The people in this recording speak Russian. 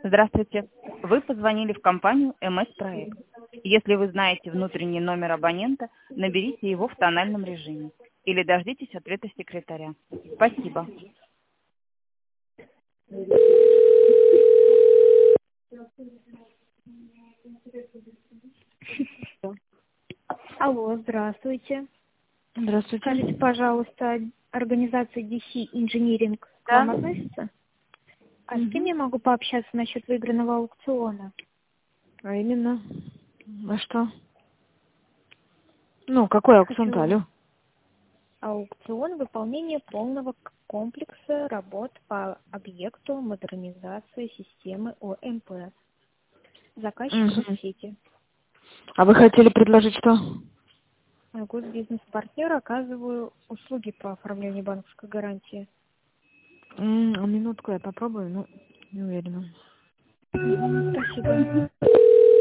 Здравствуйте. Вы позвонили в компанию МС-проект. Если вы знаете внутренний номер абонента, наберите его в тональном режиме или дождитесь ответа секретаря. Спасибо. Алло, здравствуйте. Здравствуйте. Скажите, пожалуйста, организация DC Engineering к Да. вам относится? А с кем Мгм. я могу пообщаться насчет выигранного аукциона? А именно? А что? Ну, какой аукцион-то, Хочу алло? аукцион выполнения полного комплекса работ по объекту модернизации системы ОМП. Заказчик Мгм. Россети. А вы хотели предложить что? Госбизнес-партнер, оказываю услуги по оформлению банковской гарантии. Минутку я попробую, но не уверена. Спасибо.